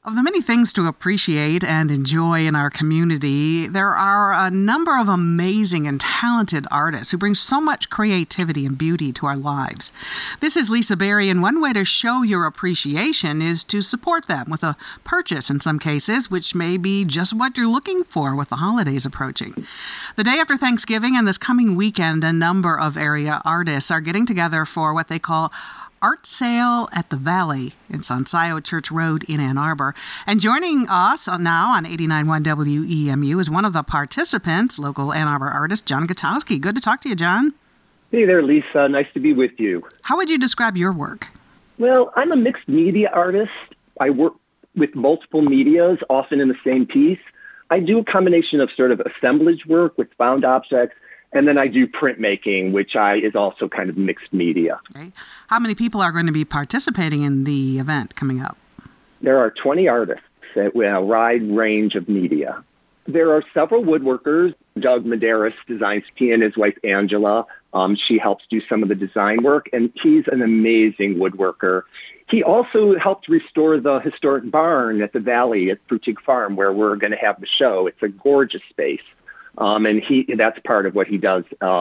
Of the many things to appreciate and enjoy in our community, there are a number of amazing and talented artists who bring so much creativity and beauty to our lives. This is Lisa Berry, and one way to show your appreciation is to support them with a purchase in some cases, which may be just what you're looking for with the holidays approaching. The day after Thanksgiving and this coming weekend, a number of area artists are getting together for what they call Art Sale at the Valley. It's on Scioto Church Road in Ann Arbor. And joining us now on 89.1 WEMU is one of the participants, local Ann Arbor artist, John Gutowski. Good to talk to you, John. Hey there, Lisa. Nice to be with you. How would you describe your work? Well, I'm a mixed media artist. I work with multiple medias, often in the same piece. I do a combination of sort of assemblage work with found objects, and then I do printmaking, which is also kind of mixed media. Okay. How many people are going to be participating in the event coming up? There are 20 artists with a wide range of media. There are several woodworkers. Doug Medeiros designs, he and his wife Angela. She helps do some of the design work, and he's an amazing woodworker. He also helped restore the historic barn at the Valley at Frutig Farm, where we're going to have the show. It's a gorgeous space. And that's part of what he does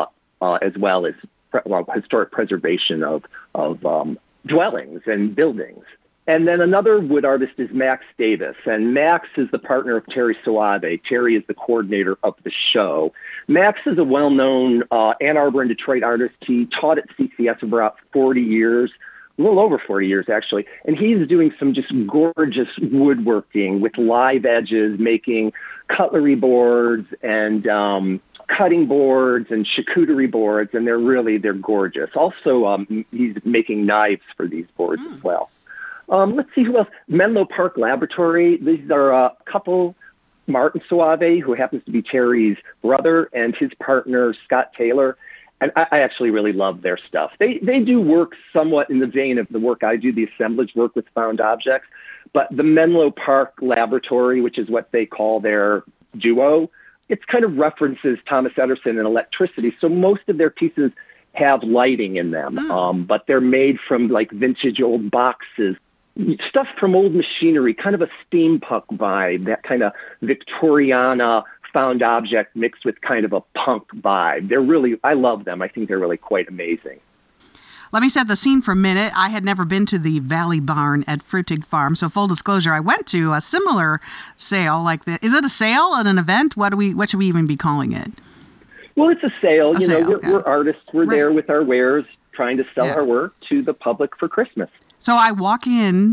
as well as historic preservation of dwellings and buildings. And then another wood artist is Max Davis. And Max is the partner of Terry Suave. Terry is the coordinator of the show. Max is a well-known Ann Arbor and Detroit artist. He taught at CCS for about 40 years. A little over 40 years, actually. And he's doing some just gorgeous woodworking with live edges, making cutlery boards and cutting boards and charcuterie boards, and they're gorgeous. Also, he's making knives for these boards as well. Let's see who else. Menlo Park Laboratory. These are a couple, Martin Suave, who happens to be Terry's brother, and his partner, Scott Taylor. And I actually really love their stuff. They do work somewhat in the vein of the work I do, the assemblage work with found objects. But the Menlo Park Laboratory, which is what they call their duo, it kind of references Thomas Edison and electricity. So most of their pieces have lighting in them, but they're made from like vintage old boxes, stuff from old machinery, kind of a steampunk vibe, that kind of Victoriana found object mixed with kind of a punk vibe. I love them. I think they're really quite amazing. Let me set the scene for a minute. I had never been to the Valley Barn at Frutig Farm, so full disclosure, I went to a similar sale like this. Is it a sale at an event? What should we even be calling it? Well, it's a sale. We're artists. We're right there with our wares, trying to sell our work to the public for Christmas. So I walk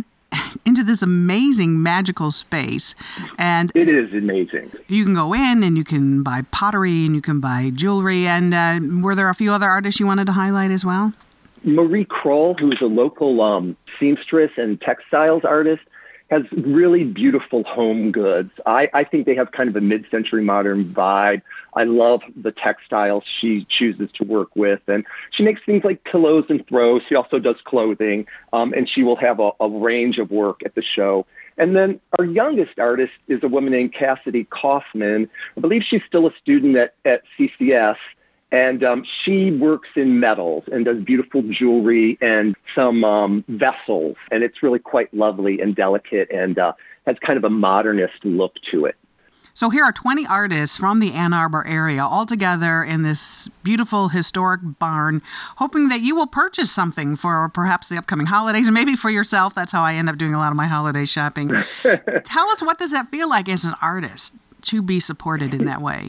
into this amazing magical space, and it is amazing. You can go in and you can buy pottery and you can buy jewelry. And were there a few other artists you wanted to highlight as well? Marie Kroll, who is a local seamstress and textiles artist, has really beautiful home goods. I think they have kind of a mid-century modern vibe. I love the textiles she chooses to work with. And she makes things like pillows and throws. She also does clothing. And she will have a range of work at the show. And then our youngest artist is a woman named Cassidy Kaufman. I believe she's still a student at CCS. And she works in metals and does beautiful jewelry and some vessels. And it's really quite lovely and delicate and has kind of a modernist look to it. So here are 20 artists from the Ann Arbor area all together in this beautiful historic barn, hoping that you will purchase something for perhaps the upcoming holidays and maybe for yourself. That's how I end up doing a lot of my holiday shopping. Tell us, what does that feel like as an artist to be supported in that way?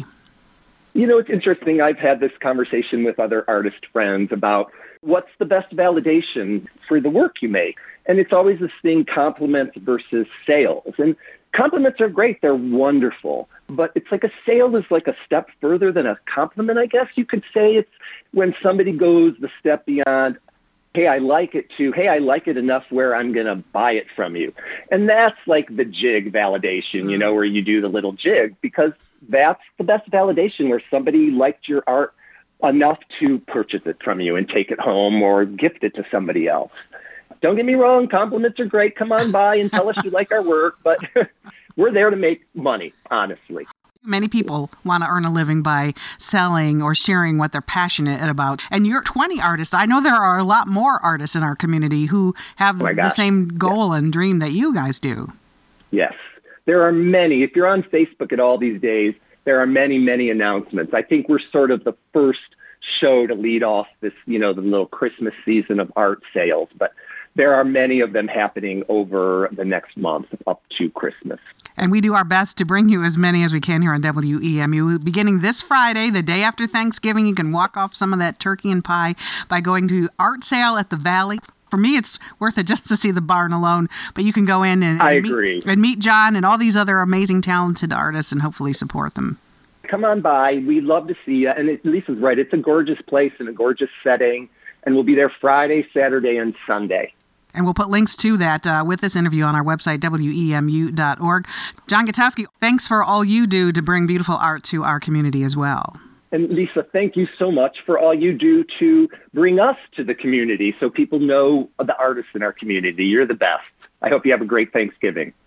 You know, it's interesting. I've had this conversation with other artist friends about what's the best validation for the work you make. And it's always this thing, compliments versus sales. And compliments are great. They're wonderful. But it's like a sale is like a step further than a compliment, I guess you could say. It's when somebody goes the step beyond, hey, I like it, to, hey, I like it enough where I'm going to buy it from you. And that's like the jig validation, where you do the little jig, because that's the best validation, where somebody liked your art enough to purchase it from you and take it home or gift it to somebody else. Don't get me wrong, compliments are great. Come on by and tell us you like our work, but we're there to make money, honestly. Many people want to earn a living by selling or sharing what they're passionate about. And you're 20 artists. I know there are a lot more artists in our community who have the same goal and dream that you guys do. Yes. There are many. If you're on Facebook at all these days, there are many, many announcements. I think we're sort of the first show to lead off this, the little Christmas season of art sales. But there are many of them happening over the next month up to Christmas. And we do our best to bring you as many as we can here on WEMU. Beginning this Friday, the day after Thanksgiving, you can walk off some of that turkey and pie by going to Art Sale at the Valley. For me, it's worth it just to see the barn alone. But you can go in and meet John and all these other amazing, talented artists and hopefully support them. Come on by. We'd love to see you. And Lisa's right. It's a gorgeous place and a gorgeous setting. And we'll be there Friday, Saturday, and Sunday. And we'll put links to that with this interview on our website, WEMU.org. John Gutowski, thanks for all you do to bring beautiful art to our community as well. And Lisa, thank you so much for all you do to bring us to the community so people know the artists in our community. You're the best. I hope you have a great Thanksgiving.